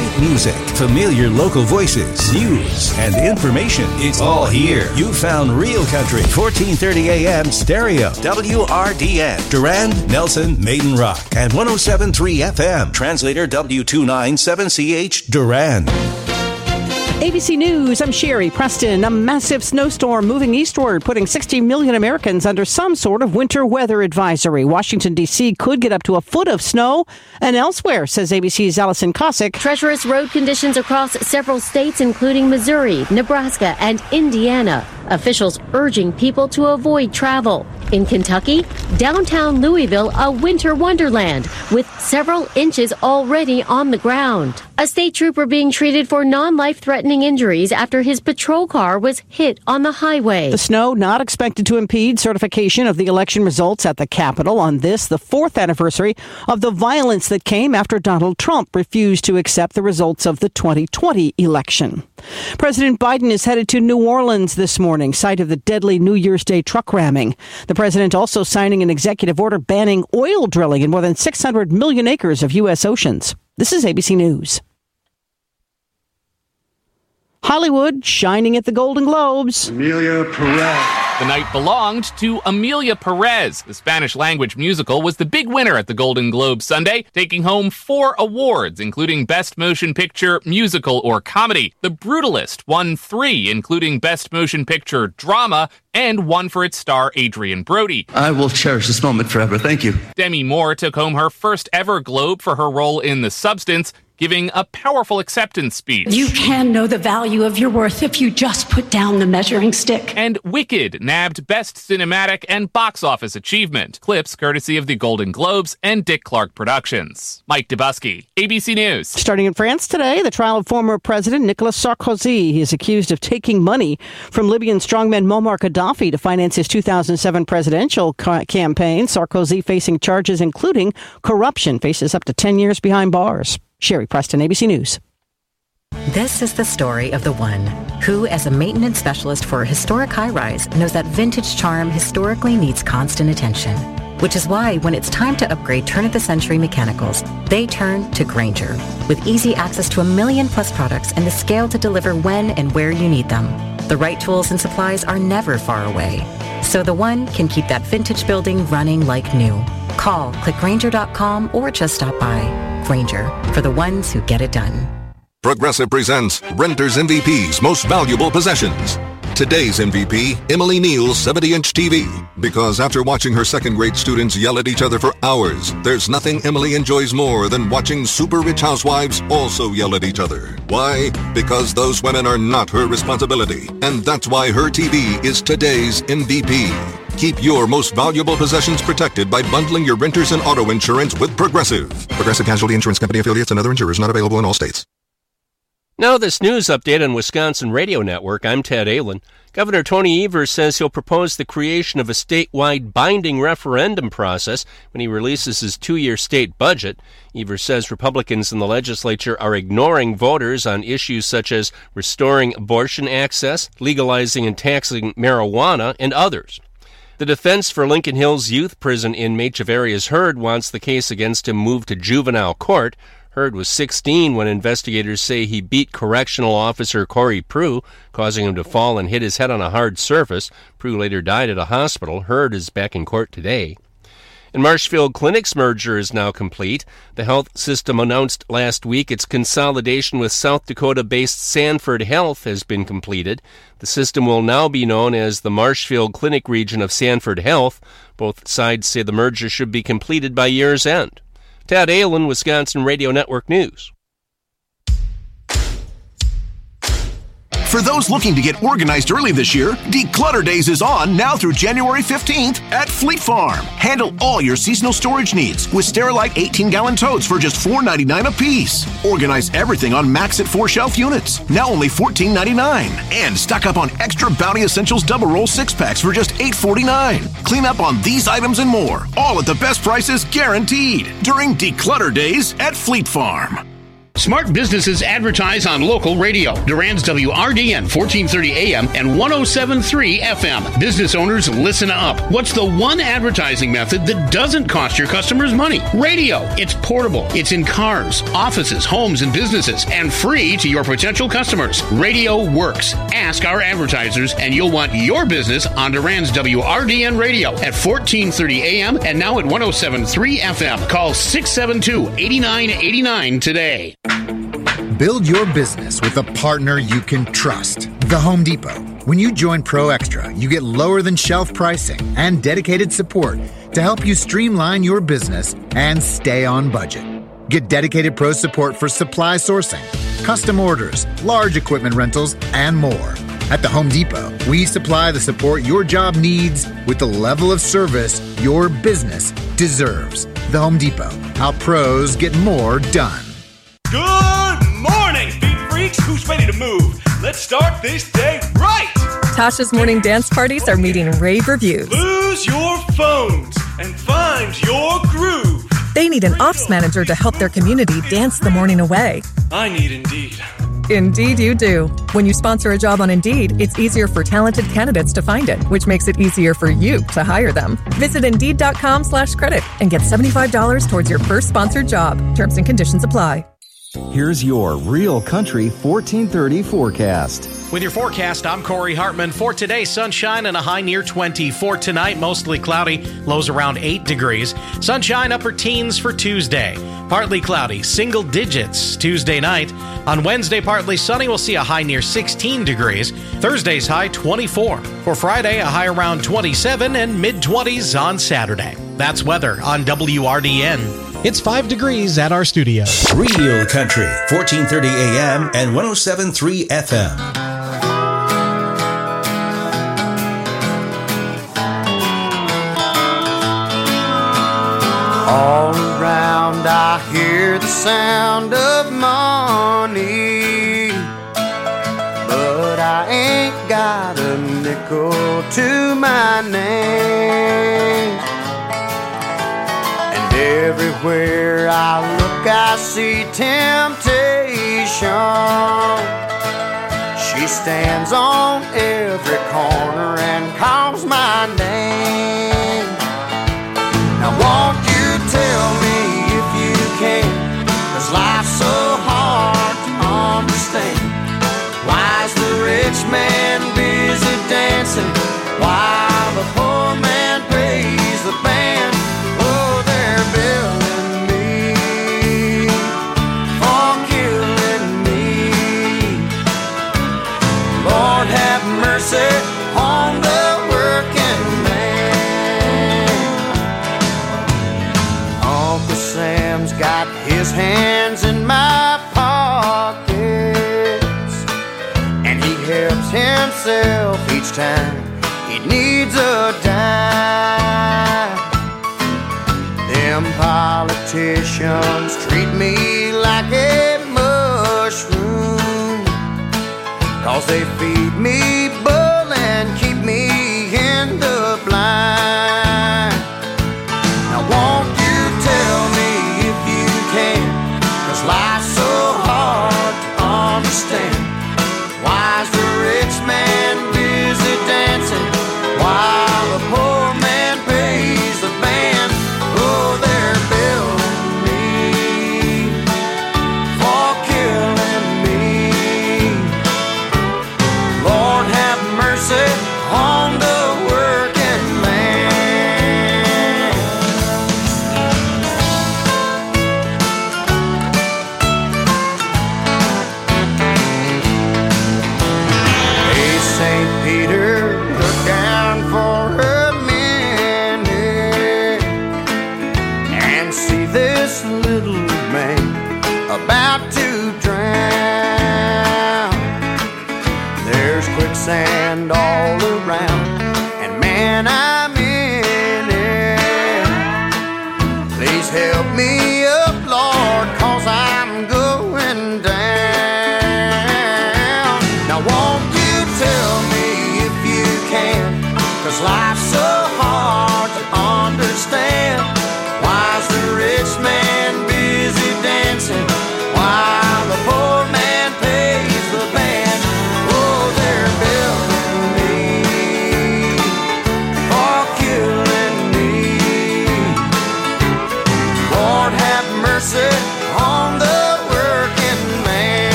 Great music, familiar local voices, news, and information. It's all here. You found Real Country, 1430 AM stereo, WRDN, Durand, Nelson, Maiden Rock, and 107.3 FM, translator W297CH, Durand. ABC News, I'm Sherry Preston. A massive snowstorm moving eastward, putting 60 million Americans under some sort of winter weather advisory. Washington, D.C. could get up to a foot of snow, and elsewhere, says ABC's Allison Cossack. Treacherous road conditions across several states, including Missouri, Nebraska, and Indiana. Officials urging people to avoid travel. In Kentucky, downtown Louisville, a winter wonderland with several inches already on the ground. A state trooper being treated for non-life-threatening injuries after his patrol car was hit on the highway. The snow not expected to impede certification of the election results at the Capitol on this, the fourth anniversary of the violence that came after Donald Trump refused to accept the results of the 2020 election. President Biden is headed to New Orleans this morning, site of the deadly New Year's Day truck ramming. The president also signing an executive order banning oil drilling in more than 600 million acres of U.S. oceans. This is ABC News. Hollywood shining at the Golden Globes. Amelia Perez. The night belonged to Amelia Perez. The Spanish-language musical was the big winner at the Golden Globes Sunday, taking home 4 awards, including Best Motion Picture, Musical, or Comedy. The Brutalist won 3, including Best Motion Picture, Drama, and one for its star, Adrian Brody. I will cherish this moment forever. Thank you. Demi Moore took home her first ever Globe for her role in The Substance, giving a powerful acceptance speech. You can know the value of your worth if you just put down the measuring stick. And Wicked nabbed Best Cinematic and Box Office Achievement. Clips courtesy of the Golden Globes and Dick Clark Productions. Mike Dubusky, ABC News. Starting in France today, the trial of former President Nicolas Sarkozy. He is accused of taking money from Libyan strongman Muammar Gaddafi to finance his 2007 presidential campaign. Sarkozy, facing charges including corruption, faces up to 10 years behind bars. Sherry Preston, ABC News. This is the story of the one who, as a maintenance specialist for a historic high-rise, knows that vintage charm historically needs constant attention. Which is why when it's time to upgrade turn-of-the-century mechanicals, they turn to Grainger. With easy access to 1 million+ products and the scale to deliver when and where you need them. The right tools and supplies are never far away. So the one can keep that vintage building running like new. Call, click Grainger.com, or just stop by. Grainger, for the ones who get it done. Progressive presents Renter's MVP's Most Valuable Possessions. Today's MVP, Emily Neal's 70-inch TV. Because after watching her second-grade students yell at each other for hours, there's nothing Emily enjoys more than watching super-rich housewives also yell at each other. Why? Because those women are not her responsibility. And that's why her TV is today's MVP. Keep your most valuable possessions protected by bundling your renters and auto insurance with Progressive. Progressive Casualty Insurance Company affiliates and other insurers not available in all states. Now this news update on Wisconsin Radio Network. I'm Ted Allen. Governor Tony Evers says he'll propose the creation of a statewide binding referendum process when he releases his 2-year state budget. Evers says Republicans in the legislature are ignoring voters on issues such as restoring abortion access, legalizing and taxing marijuana, and others. The defense for Lincoln Hills Youth Prison inmate Javarius Hurd wants the case against him moved to juvenile court. Hurd was 16 when investigators say he beat correctional officer Corey Prue, causing him to fall and hit his head on a hard surface. Prue later died at a hospital. Hurd is back in court today. And Marshfield Clinic's merger is now complete. The health system announced last week its consolidation with South Dakota-based Sanford Health has been completed. The system will now be known as the Marshfield Clinic region of Sanford Health. Both sides say the merger should be completed by year's end. Tad Allen, Wisconsin Radio Network News. For those looking to get organized early this year, Declutter Days is on now through January 15th at Fleet Farm. Handle all your seasonal storage needs with Sterilite 18-gallon totes for just $4.99 a piece. Organize everything on Max at 4 shelf units, now only $14.99. And stock up on Extra Bounty Essentials Double Roll 6-packs for just $8.49. Clean up on these items and more, all at the best prices guaranteed during Declutter Days at Fleet Farm. Smart businesses advertise on local radio. Durand's WRDN 1430 AM and 107.3 FM. Business owners, listen up. What's the one advertising method that doesn't cost your customers money? Radio. It's portable. It's in cars, offices, homes, and businesses, and free to your potential customers. Radio works. Ask our advertisers, and you'll want your business on Durand's WRDN Radio at 1430 AM and now at 107.3 FM. Call 672-8989 today. Build your business with a partner you can trust. The Home Depot. When you join Pro Extra, you get lower than shelf pricing and dedicated support to help you streamline your business and stay on budget. Get dedicated pro support for supply sourcing, custom orders, large equipment rentals, and more. At the Home Depot, we supply the support your job needs with the level of service your business deserves. The Home Depot. How pros get more done. Good morning, beat freaks. Who's ready to move? Let's start this day right. Tasha's morning dance parties are meeting rave reviews. Lose your phones and find your groove. They need an ops manager to help their community dance the morning away. I need Indeed. Indeed you do. When you sponsor a job on Indeed, it's easier for talented candidates to find it, which makes it easier for you to hire them. Visit Indeed.com/credit and get $75 towards your first sponsored job. Terms and conditions apply. Here's your Real Country 1430 forecast. With your forecast, I'm Corey Hartman. For today, sunshine and a high near 20. For tonight, mostly cloudy, lows around 8 degrees. Sunshine, upper teens for Tuesday. Partly cloudy, single digits Tuesday night. On Wednesday, partly sunny, we'll see a high near 16 degrees. Thursday's high 24. For Friday, a high around 27 and mid-20s on Saturday. That's weather on WRDN. It's 5 degrees at our studio. Real Country, 1430 AM and 107.3 FM. All around I hear the sound of money, but I ain't got a nickel to my name. Everywhere I look, I see temptation. She stands on every corner and calls my name. Now won't you tell me if you can, 'cause life's so hard to understand. Why's the rich man busy dancing while the poor man pays the band? Billing me for killing me. Lord have mercy on the working man. Uncle Sam's got his hands in my pockets, and he helps himself each time he needs a dime. Them politicians treat me like a mushroom, 'cause they feed me bull and keep me in the blind. Now won't you tell me if you can, 'cause life's so hard to understand. Why's the rich man busy dancing while the poor man pays the band? Oh, they're billing me for killing me. Lord have mercy on the working man. Hey, St. Peter, look down for a minute and see this little man about to drown. There's quicksand all around, and man, I'm in it. Please help me up, Lord, 'cause I'm going down. Now won't you tell me if you can, 'cause life's so hard to understand. Why's the rich man busy dancing? Why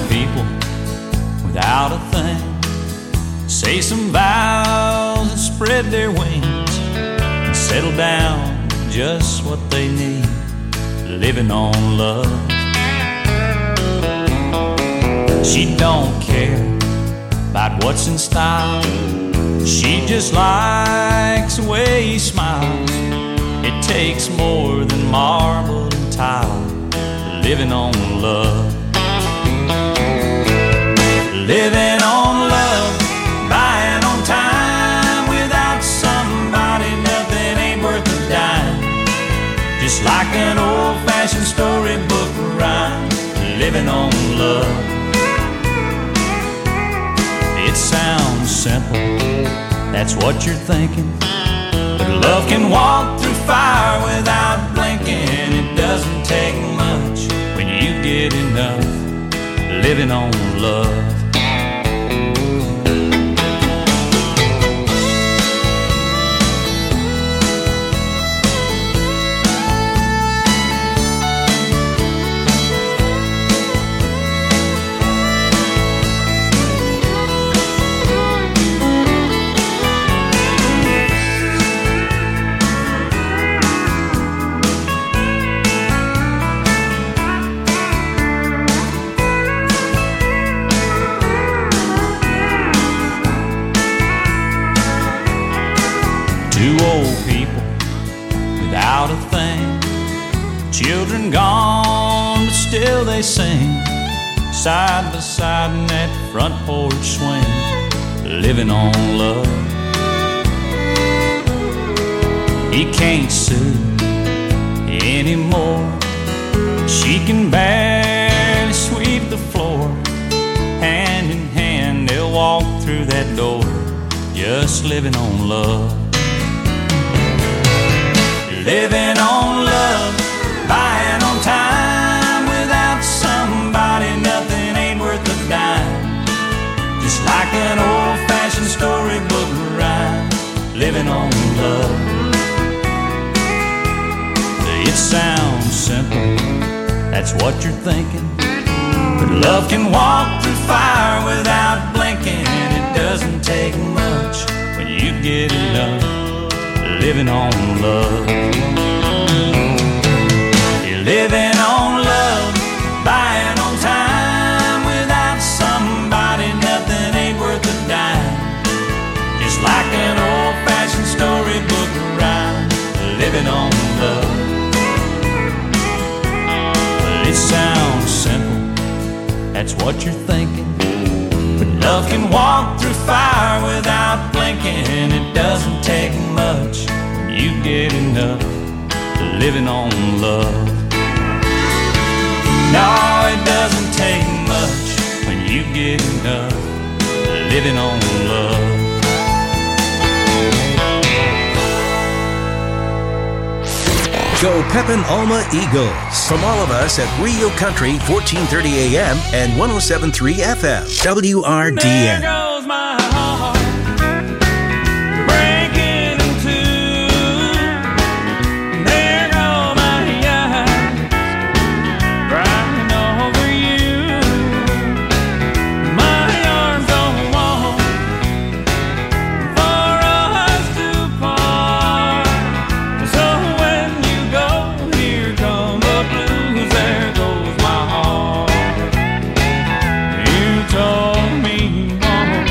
people without a thing say some vows and spread their wings and settle down with just what they need, living on love. She don't care about what's in style, she just likes the way he smiles. It takes more than marble and tile, living on love. Living on love, buying on time. Without somebody, nothing ain't worth a dime. Just like an old-fashioned storybook rhyme, living on love. It sounds simple, that's what you're thinking, but love can walk through fire without blinking. It doesn't take much when you get enough, living on love. Two old people without a thing, children gone, but still they sing, side by side in that front porch swing, living on love. He can't sue anymore, she can barely sweep the floor. Hand in hand they'll walk through that door, just living on love. Living on love, buying on time. Without somebody, nothing ain't worth a dime. Just like an old-fashioned storybook rhyme, living on love. It sounds simple, that's what you're thinking, but love can walk through fire without blinking. It doesn't take much when you get enough, living on love. You're living on love, buying on time. Without somebody, nothing ain't worth a dime. Just like an old-fashioned storybook rhyme, living on love. It sounds simple, that's what you're thinking, but love can walk through fire without blinking. It doesn't take much when you get enough, living on love. No, it doesn't take much when you get enough, living on love. Go Pepin Alma Eagles. From all of us at Real Country 1430 AM and 107.3 FM. WRDN. There goes my heart breaking in two. There go my eyes crying over you. My arms don't want for us to part. So when you go, here come the blues. There goes my heart. You told me once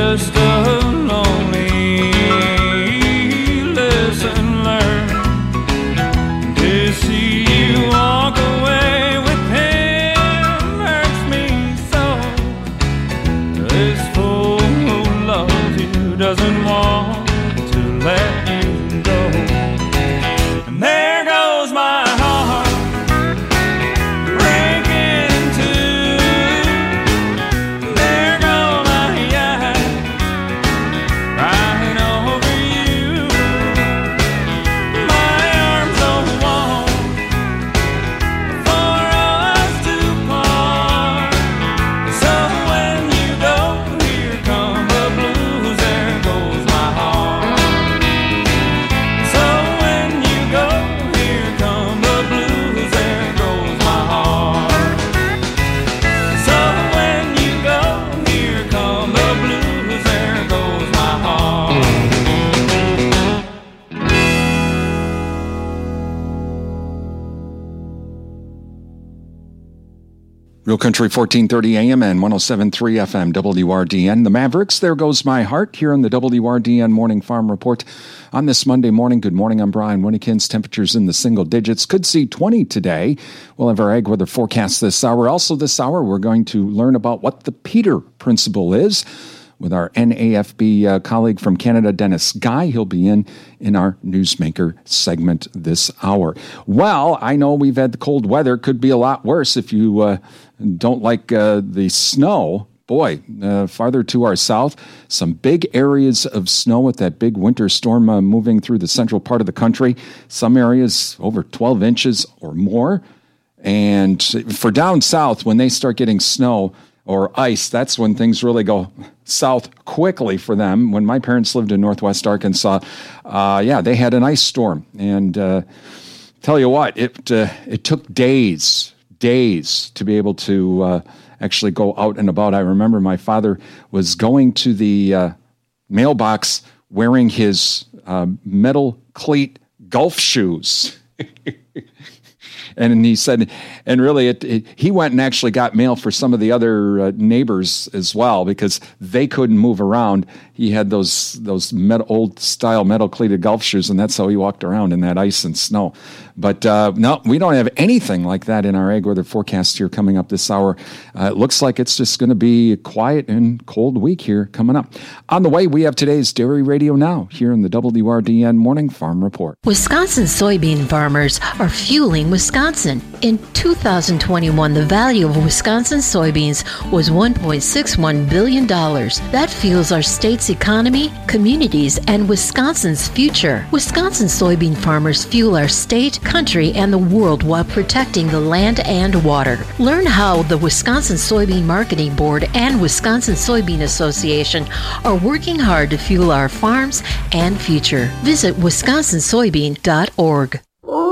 just a lonely lesson learned. To see you walk away with him hurts me so. This fool who loves you doesn't want to let you go. And there goes my heart breaking in two. There go my eyes crying over you. My arms don't want for us to part. So when you go, here come the blues. There goes my heart. So when you go, here come the blues. There goes my heart. So when you go, here come the blues. There goes my heart. Real Country 1430 AM and 107.3 FM WRDN. The Mavericks, There Goes My Heart, here on the WRDN Morning Farm Report. On this Monday morning, good morning, I'm Brian Winnekins. Temperatures in the single digits. Could see 20 today. We'll have our ag weather forecast this hour. Also this hour, we're going to learn about what the Peter Principle is with our NAFB colleague from Canada, Dennis Guy. He'll be in our Newsmaker segment this hour. Well, I know we've had the cold weather. Could be a lot worse if you don't like the snow. Boy, farther to our south, some big areas of snow with that big winter storm moving through the central part of the country. Some areas over 12 inches or more. And for down south, when they start getting snow or ice, that's when things really go south quickly for them. When my parents lived in northwest Arkansas, they had an ice storm. And tell you what, it took days to be able to actually go out and about. I remember my father was going to the mailbox wearing his metal cleat golf shoes. And he said, and really, he went and actually got mail for some of the other neighbors as well because they couldn't move around. He had those old style metal cleated golf shoes, and that's how he walked around in that ice and snow. But no, we don't have anything like that in our ag weather forecast here coming up this hour. It looks like it's just going to be a quiet and cold week here coming up. On the way, we have today's Dairy Radio Now here in the WRDN Morning Farm Report. Wisconsin soybean farmers are fueling Wisconsin. In 2021, the value of Wisconsin soybeans was $1.61 billion. That fuels our state's economy, communities, and Wisconsin's future. Wisconsin soybean farmers fuel our state, country, and the world while protecting the land and water. Learn how the Wisconsin Soybean Marketing Board and Wisconsin Soybean Association are working hard to fuel our farms and future. Visit wisconsinsoybean.org.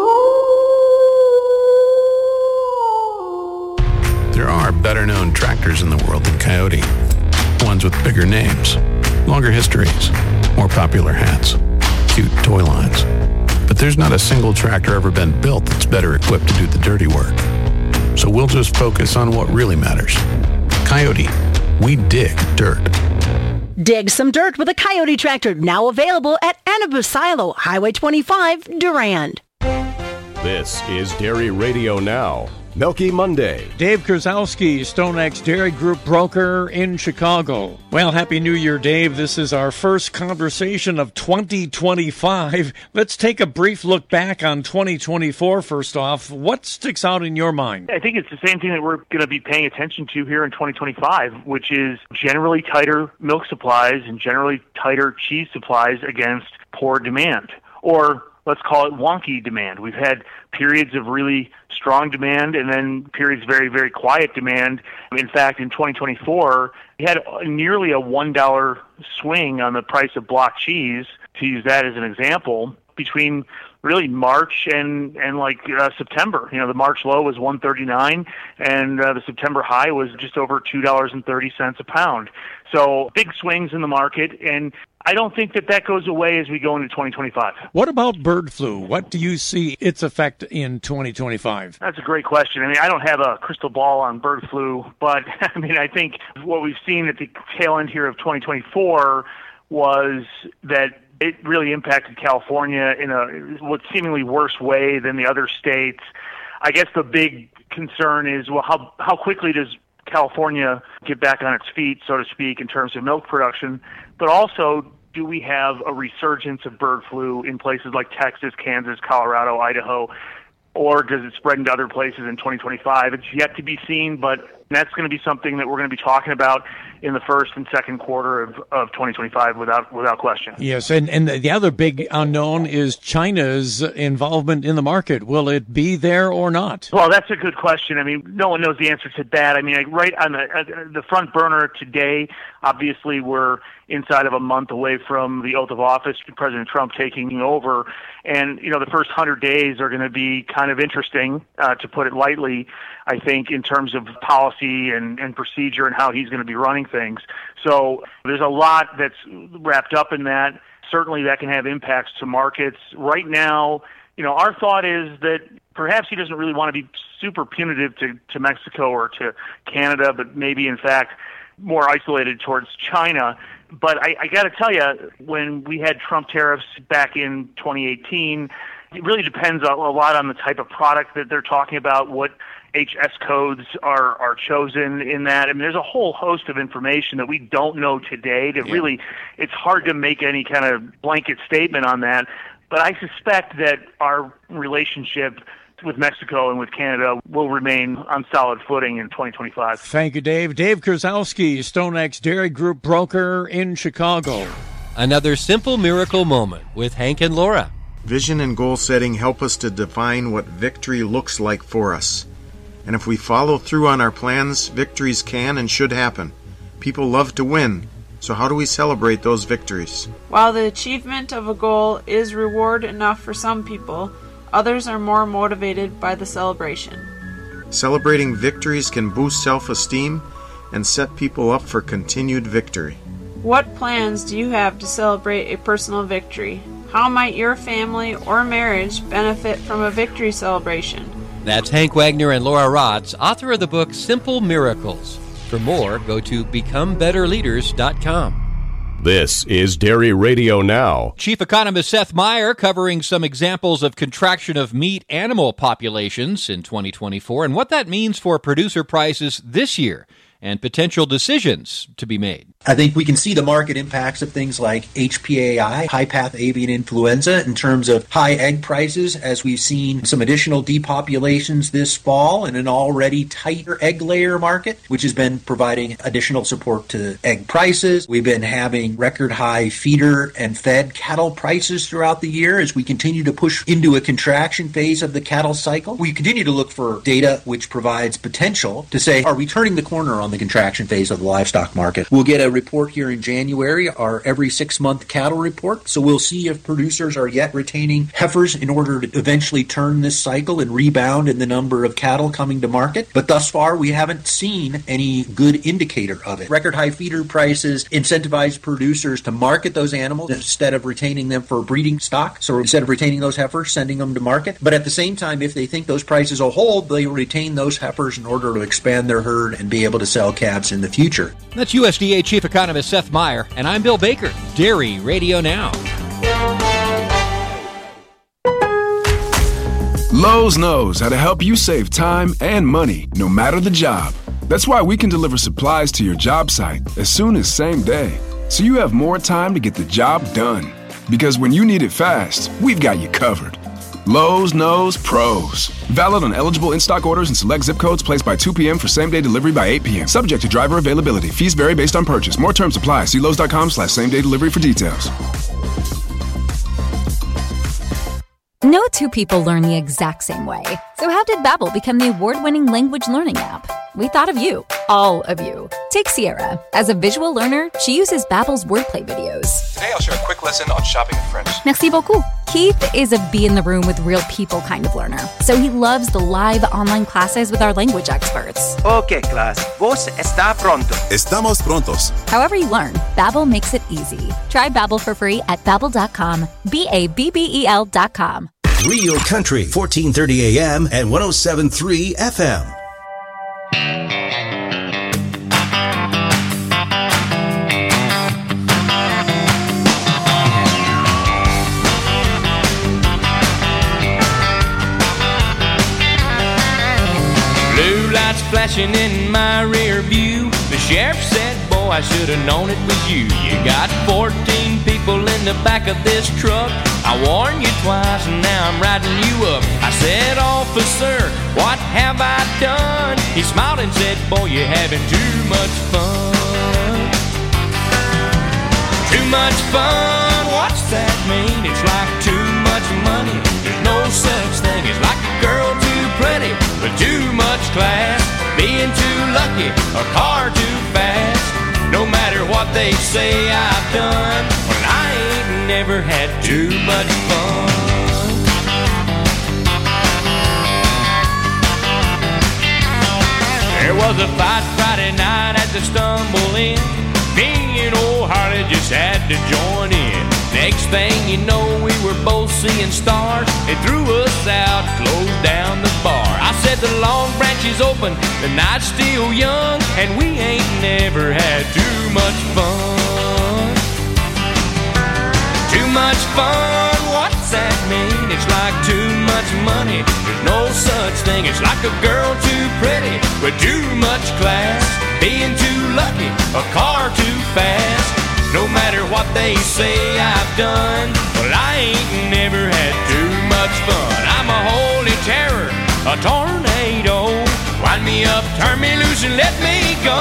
There are better-known tractors in the world than Coyote. Ones with bigger names, longer histories, more popular hats, cute toy lines. But there's not a single tractor ever been built that's better equipped to do the dirty work. So we'll just focus on what really matters. Coyote, we dig dirt. Dig some dirt with a Coyote tractor, now available at Annabu Silo, Highway 25, Durand. This is Dairy Radio Now. Milky Monday. Dave Krasowski, StoneX Dairy Group broker in Chicago. Well, Happy New Year, Dave. This is our first conversation of 2025. Let's take a brief look back on 2024 first off. What sticks out in your mind? I think it's the same thing that we're going to be paying attention to here in 2025, which is generally tighter milk supplies and generally tighter cheese supplies against poor demand, or let's call it wonky demand. We've had periods of really strong demand and then periods of very, very quiet demand. In fact, in 2024, we had nearly a $1 swing on the price of block cheese, to use that as an example, between really March and September. You know, the March low was $1.39, and the September high was just over $2.30 a pound. So big swings in the market, and I don't think that goes away as we go into 2025. What about bird flu? What do you see its effect in 2025? That's a great question. I mean, I don't have a crystal ball on bird flu, but I mean, I think what we've seen at the tail end here of 2024 was that it really impacted California in a what seemingly worse way than the other states. I guess the big concern is, well, how quickly does California get back on its feet, so to speak, in terms of milk production? But also, do we have a resurgence of bird flu in places like Texas, Kansas, Colorado, Idaho, or does it spread into other places in 2025? It's yet to be seen, but that's going to be something that we're going to be talking about in the first and second quarter of 2025 without question. Yes, and the other big unknown is China's involvement in the market. Will it be there or not? Well, that's a good question. I mean, no one knows the answer to that. I mean, right on the front burner today, obviously we're inside of a month away from the oath of office, President Trump taking over. And, the first 100 days are going to be kind of interesting, to put it lightly, I think, in terms of policy and procedure and how he's going to be running things. So there's a lot that's wrapped up in that. Certainly that can have impacts to markets. Right now, our thought is that perhaps he doesn't really want to be super punitive to Mexico or to Canada, but maybe, in fact, more isolated towards China. But I got to tell you, when we had Trump tariffs back in 2018, it really depends a lot on the type of product that they're talking about, what HS codes are chosen in that. I mean, there's a whole host of information that we don't know today that really, it's hard to make any kind of blanket statement on that. But I suspect that our relationship with Mexico and with Canada will remain on solid footing in 2025. Thank you, Dave. Dave Kurzowski, StoneX Dairy Group broker in Chicago. Another simple miracle moment with Hank and Laura. Vision and goal setting help us to define what victory looks like for us. And if we follow through on our plans, victories can and should happen. People love to win, so how do we celebrate those victories? While the achievement of a goal is reward enough for some people, others are more motivated by the celebration. Celebrating victories can boost self-esteem and set people up for continued victory. What plans do you have to celebrate a personal victory? How might your family or marriage benefit from a victory celebration? That's Hank Wagner and Laura Rotz, author of the book Simple Miracles. For more, go to BecomeBetterLeaders.com. This is Dairy Radio Now. Chief Economist Seth Meyer covering some examples of contraction of meat animal populations in 2024 and what that means for producer prices this year and potential decisions to be made. I think we can see the market impacts of things like HPAI, high-path avian influenza, in terms of high egg prices, as we've seen some additional depopulations this fall in an already tighter egg layer market, which has been providing additional support to egg prices. We've been having record high feeder and fed cattle prices throughout the year as we continue to push into a contraction phase of the cattle cycle. We continue to look for data which provides potential to say, are we turning the corner on the contraction phase of the livestock market? We'll get a report here in January, our every 6-month cattle report. So we'll see if producers are yet retaining heifers in order to eventually turn this cycle and rebound in the number of cattle coming to market. But thus far, we haven't seen any good indicator of it. Record high feeder prices incentivize producers to market those animals instead of retaining them for breeding stock. So instead of retaining those heifers, sending them to market. But at the same time, if they think those prices will hold, they retain those heifers in order to expand their herd and be able to sell calves in the future. That's USDA Chief Economist Seth Meyer, and I'm Bill Baker, Dairy Radio Now. Lowe's knows how to help you save time and money, no matter the job. That's why we can deliver supplies to your job site as soon as same day, so you have more time to get the job done. Because when you need it fast, we've got you covered. Lowe's knows pros. Valid on eligible in-stock orders and select zip codes placed by 2 p.m. for same-day delivery by 8 p.m. Subject to driver availability. Fees vary based on purchase. More terms apply. See Lowe's.com/same-day delivery for details. No two people learn the exact same way. So how did Babbel become the award-winning language learning app? We thought of you, all of you. Take Sierra. As a visual learner, she uses Babbel's wordplay videos. Today I'll share a quick lesson on shopping in French. Merci beaucoup. Keith is a be in the room with real people kind of learner, so he loves the live online classes with our language experts. Okay, class. Vos está pronto. Estamos prontos. However you learn, Babbel makes it easy. Try Babbel for free at Babbel.com. Babbel.com. Real Country, 1430 AM and 107.3 FM. Blue lights flashing in my rear view. The sheriff said, boy, I should have known it was you. You got 14 people in the back of this truck. I warned you twice and now I'm riding you up. I said, officer, what have I done? He smiled and said, boy, you're having too much fun. Too much fun, what's that mean? It's like too much money. There's no such thing as like a girl too pretty, but too much class. Being too lucky, a car too fast. No matter what they say I've done, well, I ain't never had too much fun. There was a fight Friday night at the Stumble Inn. Me and old Harley just had to join in. Next thing you know, we were both seeing stars. They threw us out, closed down the bar. I said the Long Branch is open, the night's still young, and we ain't never had too much fun. Too much fun, what's that mean? It's like too much money. There's no such thing. It's like a girl too pretty with too much class. Being too lucky, a car too fast. No matter what they say I've done, well, I ain't never had too much fun. I'm a holy terror, a tornado. Wind me up, turn me loose, and let me go.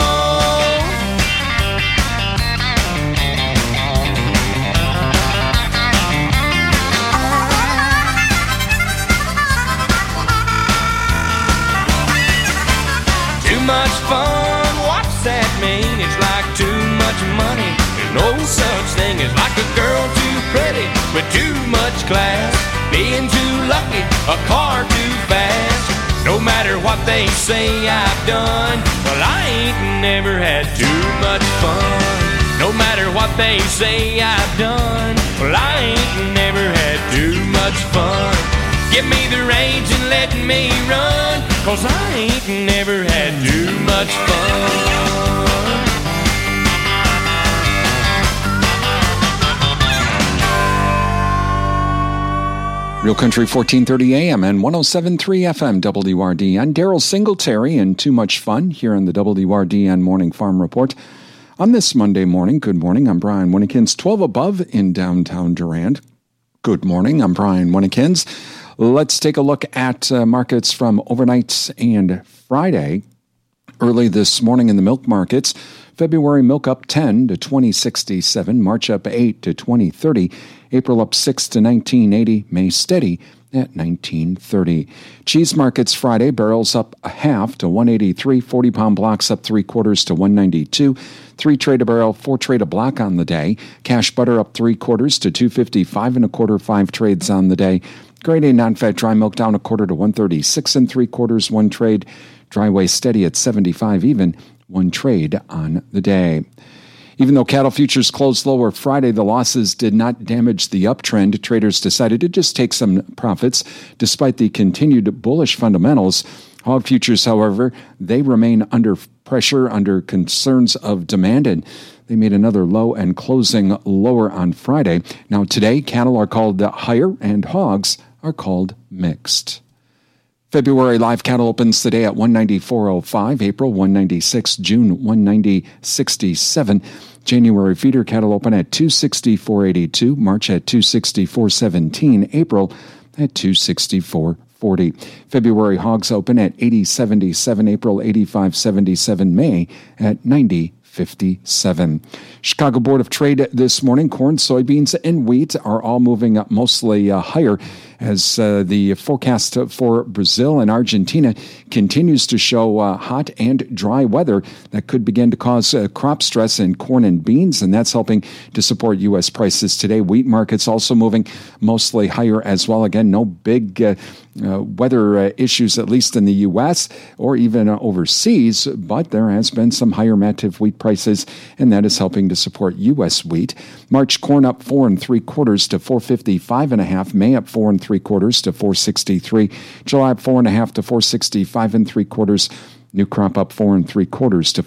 Too much fun, what's that mean? It's like too much money. There's no such thing as like a girl too pretty with too much class. Being too lucky, a car too fast. No matter what they say I've done, well, I ain't never had too much fun. No matter what they say I've done, well, I ain't never had too much fun. Give me the reins and let me run, 'cause I ain't never had too much fun. Real Country 1430 AM and 107.3 FM WRDN. Daryl Singletary and Too Much Fun here on the WRDN Morning Farm Report. On this Monday morning, good morning, I'm Brian Winnekins, 12 above in downtown Durand. Good morning, I'm Brian Winnekins. Let's take a look at markets from overnight and Friday. Early this morning in the milk markets, February milk up 10 to 20.67, March up 8 to 20.30, April up 6 to 19.80, May steady at 19.30. Cheese markets Friday, barrels up a half to 183, 40-pound blocks up 3/4 to 192, 3 trade a barrel, 4 trade a block on the day. Cash butter up 3/4 to 255 1/4, 5 trades on the day. Grade A non-fat dry milk down 1/4 to 136 3/4, 1 trade. Dry whey steady at 75 even, 1 trade on the day. Even though cattle futures closed lower Friday, the losses did not damage the uptrend. Traders decided to just take some profits despite the continued bullish fundamentals. Hog futures, however, they remain under pressure, under concerns of demand, and they made another low and closing lower on Friday. Now today, cattle are called higher and hogs are called mixed. February live cattle opens today at 194.05, April 196, June 190.67. January feeder cattle open at 264.82, March at 264.17, April at 264.40. February hogs open at 80.77, April 85.77, May at 90.50. $9.57. Chicago Board of Trade this morning, corn, soybeans, and wheat are all moving up mostly higher as the forecast for Brazil and Argentina continues to show hot and dry weather that could begin to cause crop stress in corn and beans, and that's helping to support U.S. prices today. Wheat markets also moving mostly higher as well. Again, no big weather issues, at least in the U.S. or even overseas, but there has been some higher Mativ wheat prices, and that is helping to support U.S. wheat. March corn up 4 3/4 to 455.5. May up 4 3/4 to 463. July up 4 1/2 to 465 3/4. New crop up 4 3/4 to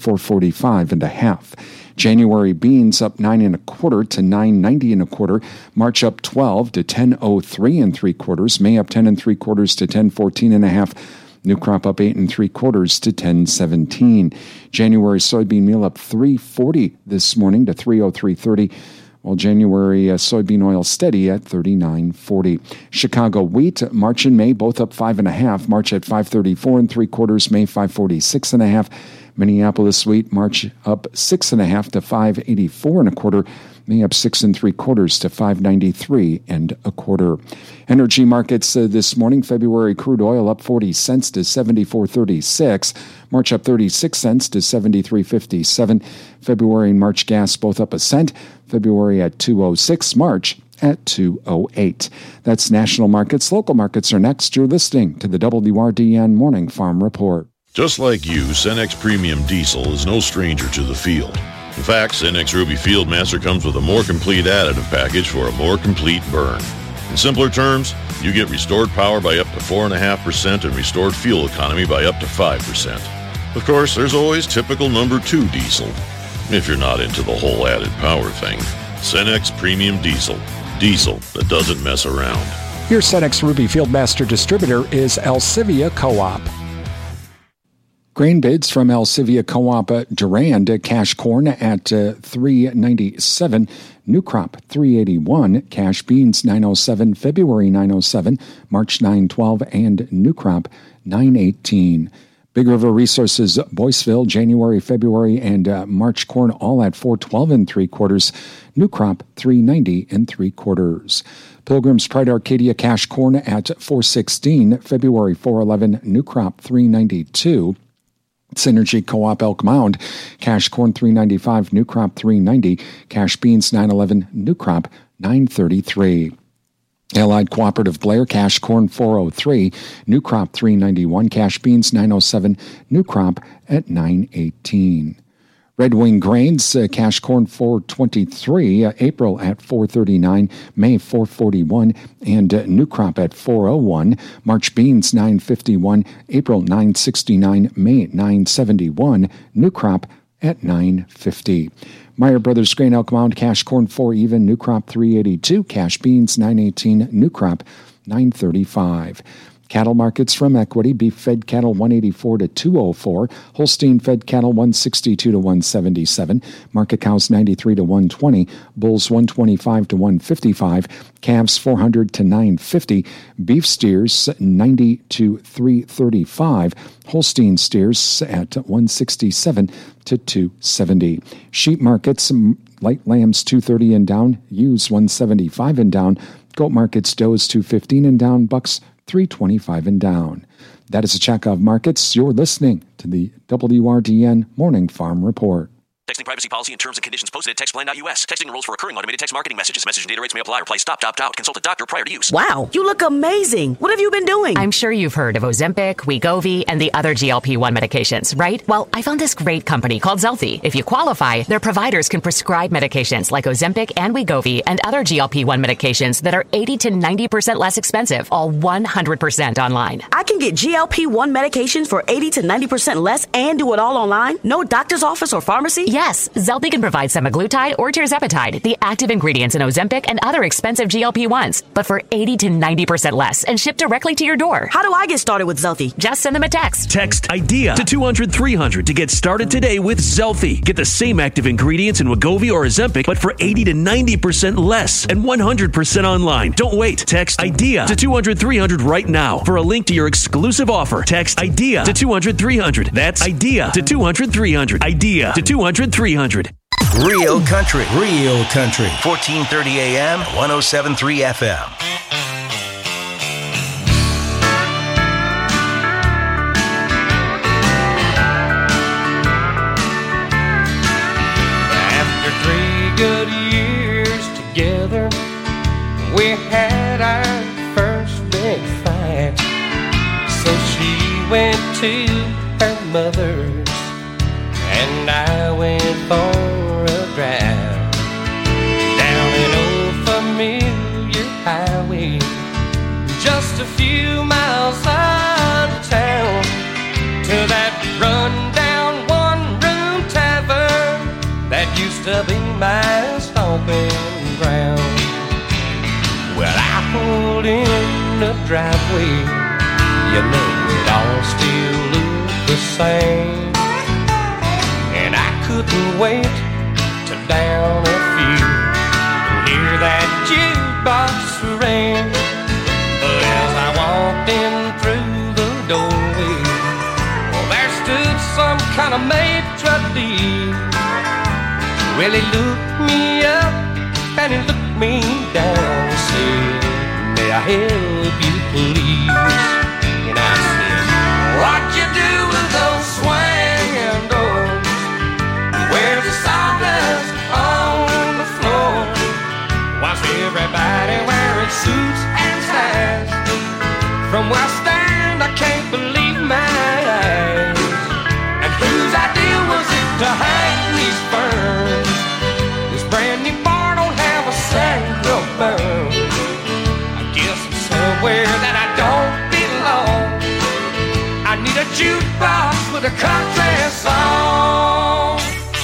445.5. January beans up 9 1/4 to 990 1/4. March up 12 to 1003 3/4. May up 10 3/4 to 1014.5. New crop up 8 3/4 to 1017. January soybean meal up 340 this morning to 303.30. While January soybean oil steady at 39.40. Chicago wheat, March and May both up 5 1/2. March at 534 3/4. May 546.5. Minneapolis wheat, March up 6 1/2 to 584 1/4. May up 6 3/4 to 593 1/4. Energy markets this morning. February crude oil up 40 cents to 74.36. March up 36 cents to 73.57. February and March gas both up a cent. February at 2.06. March at 2.08. That's national markets. Local markets are next. You're listening to the WRDN Morning Farm Report. Just like you, Cenex Premium Diesel is no stranger to the field. In fact, Cenex Ruby Fieldmaster comes with a more complete additive package for a more complete burn. In simpler terms, you get restored power by up to 4.5% and restored fuel economy by up to 5%. Of course, there's always typical number 2 diesel. If you're not into the whole added power thing, Cenex Premium Diesel. Diesel that doesn't mess around. Your Cenex Ruby Fieldmaster distributor is Alcivia Co-op. Grain bids from Alcivia Co-op Durand, cash corn at $3.97, new crop $3.81, cash beans $9.07, February $9.07, March $9.12, and new crop $9.18. Big River Resources, Boyceville, January, February, and March corn all at $4.12 3/4, new crop $3.90 3/4. Pilgrim's Pride Arcadia cash corn at $4.16, February $4.11, new crop $3.92. Synergy Co-op Elk Mound, cash corn $3.95, new crop $3.90, cash beans $9.11, new crop $9.33. Allied Cooperative Blair, cash corn $4.03, new crop $3.91, cash beans $9.07, new crop at $9.18. Red Wing Grains, cash corn $4.23, April at $4.39, May $4.41, and new crop at $4.01. March beans $9.51, April $9.69, May $9.71, new crop at $9.50. Meyer Brothers Grain Elk Mound, cash corn $4 even, new crop $3.82, cash beans $9.18, new crop $9.35. Cattle markets from Equity: beef fed cattle 184 to 204, Holstein fed cattle 162 to 177, market cows 93 to 120, bulls 125 to 155, calves 400 to 950, beef steers 90 to 335, Holstein steers at 167 to 270. Sheep markets: light lambs 230 and down, ewes 175 and down, goat markets: does 215 and down, bucks 325 and down. That is a check of markets. You're listening to the WRDN Morning Farm Report. Texting privacy policy and terms and conditions posted at textplan.us. Texting rules for recurring automated text marketing messages. Message and data rates may apply. Reply stop, opt out. Consult a doctor prior to use. Wow, you look amazing. What have you been doing? I'm sure you've heard of Ozempic, Wegovy, and the other GLP-1 medications, right? Well, I found this great company called Zelfie. If you qualify, their providers can prescribe medications like Ozempic and Wegovy and other GLP-1 medications that are 80 to 90% less expensive, all 100% online. I can get GLP-1 medications for 80 to 90% less and do it all online? No doctor's office or pharmacy? Yes, Zelfie can provide semaglutide or tirzepatide, the active ingredients in Ozempic and other expensive GLP-1s, but for 80 to 90% less and shipped directly to your door. How do I get started with Zelfie? Just send them a text. Text IDEA to 200-300 to get started today with Zelfie. Get the same active ingredients in Wegovy or Ozempic, but for 80 to 90% less and 100% online. Don't wait. Text IDEA to 200-300 right now for a link to your exclusive offer. Text IDEA to 200-300. That's IDEA to 200-300. IDEA to 200-300. 200-300. Real country. Real country. 1430 AM, 107.3 FM. After 3 good years together, we had our first big fight. So she went to her mother's and I went for a drive down an old familiar highway, just a few miles out of town, to that run-down one-room tavern that used to be my stomping ground. Well, I pulled in the driveway, you know it all still looked the same, and I couldn't wait to down a few and hear that jukebox ring. But as I walked in through the doorway, well, there stood some kind of maitre d'. Well, he looked me up and he looked me down and said, "May I help you, please?" And I said, "What you do with those swinging doors? Where's the sawdust on the floor? Why's everybody wearing suits and ties? From where I stand, I can't believe my eyes. And whose idea was it to hang these ferns? This brand new bar don't have a single burn. I guess I'm somewhere that I don't belong. I need a jukebox with a country song."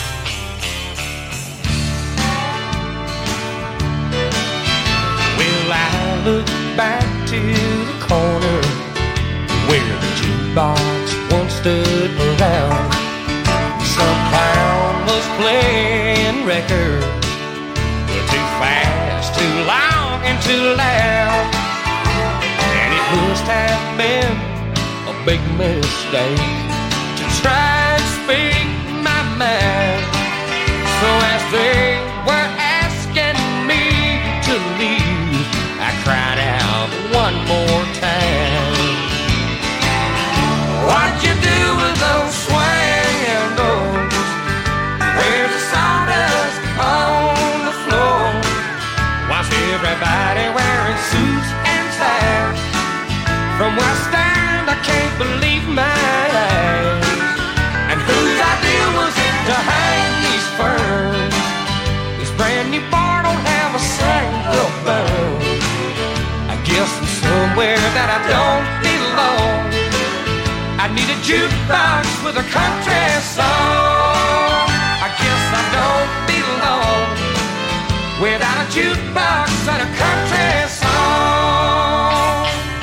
Well, I look back to the corner where the jukebox once stood around. Some clown was playing records, too fast, too long, and too loud. And it must have been a big mistake to try and speak my mind. So as they were asking me to leave, I cried out one more time, "What'd you do with those swinging doors? Where's the sawdust on the floor? Why's everybody wearing suits and ties? From where I stand, I can't believe my eyes. And whose idea was it to hang these ferns? This brand new bar don't have a single burn. I guess I'm somewhere that I don't belong. I need a jukebox with a country song. I guess I don't belong without a jukebox and a country song."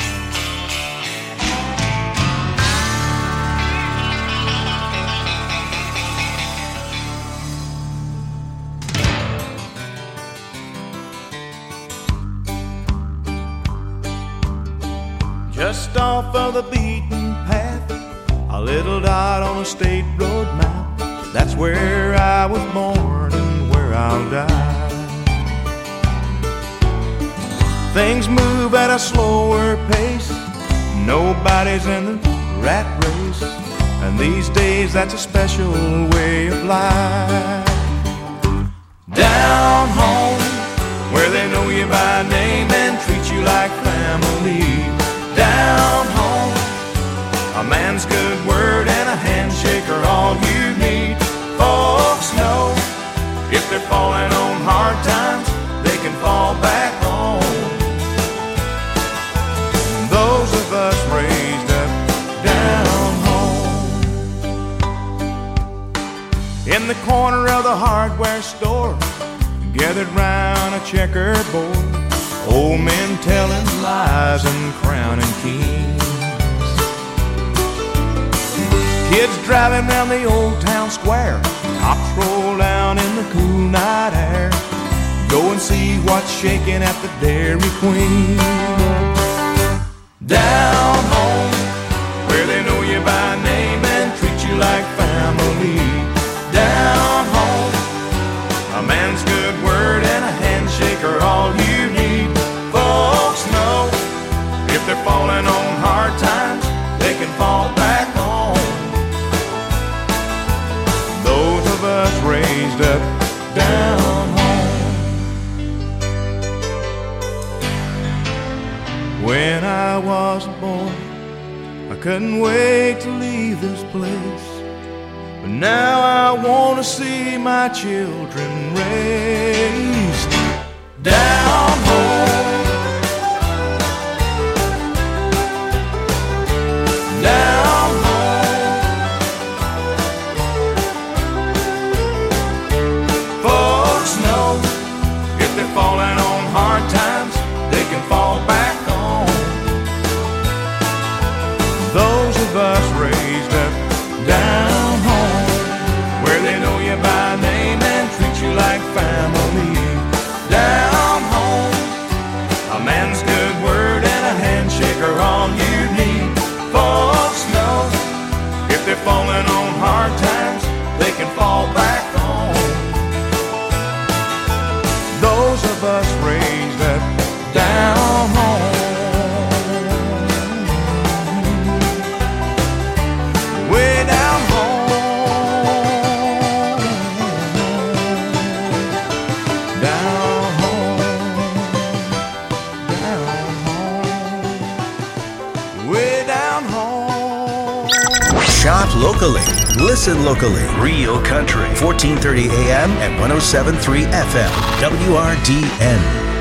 Just off of the beaten path, a little dot on a state road map. That's where I was born and where I'll die. Things move at a slower pace, nobody's in the rat race, and these days that's a special way of life. Down home, where they know you by name and treat you like family. Down home, a man's good word and a handshake are all you need. Folks know if they're falling on hard times, they can fall back home. Those of us raised up down home. In the corner of the hardware store, gathered round a checkerboard, old men telling lies and crowning kings. Kids driving round the old town square, cops roll down in the cool night air. Go and see what's shaking at the Dairy Queen. Down home, where they know you by name and treat you like family. Down home, us raised up down home. When I was a boy, I couldn't wait to leave this place. But now I want to see my children raised down home. Down home. Folks know if they're falling on hard times, they can fall back home. Those of us raised up down home, where they know you by name and treat you like family. Down home, a man's good word and a handshake are all you need. Folks know if they're falling on hard times, they can fall back home. Those of us raised up down home. Way down home. Down home. Down home. Way down home. Shop locally. Listen locally. Real Country. 1430 AM and 107.3 FM. WRDN.